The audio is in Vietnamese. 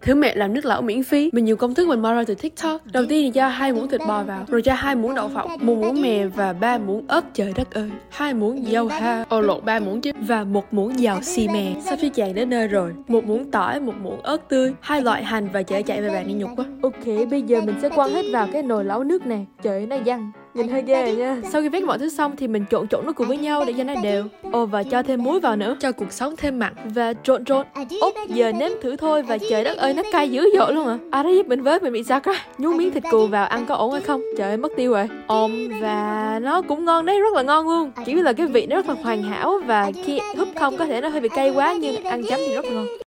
Thử mẹ làm nước lẩu miễn phí. Mình nhiều công thức mình moi ra từ TikTok. Đầu tiên thì cho 2 muỗng thịt bò vào, rồi cho 2 muỗng đậu phộng, 1 muỗng mè và 3 muỗng ớt, trời đất ơi, 2 muỗng dầu ha, lộn 3 muỗng chứ, và 1 muỗng dầu xì mè. Sắp xếp tràn đến nơi rồi. 1 muỗng tỏi, 1 muỗng ớt tươi, 2 loại hành và chở chạy về bàn nghe nhục quá. Ok, bây giờ mình sẽ quăng hết vào cái nồi lẩu nước nè. Trời nó văng, nhìn hơi ghê rồi nha. Sau khi vét mọi thứ xong thì mình trộn nó cùng với nhau để cho nó đều. Và cho thêm muối vào nữa, cho cuộc sống thêm mặn. Và trộn. Giờ nếm thử thôi, và trời đất ơi nó cay dữ dội luôn à. Ai đó giúp mình với, mình bị sao quá. Nhúng miếng thịt cừu vào ăn có ổn hay không? Trời ơi mất tiêu rồi. Và nó cũng ngon đấy, rất là ngon luôn. Chỉ là cái vị nó rất là hoàn hảo, và khi húp không có thể nó hơi bị cay quá, nhưng ăn chấm thì rất là ngon.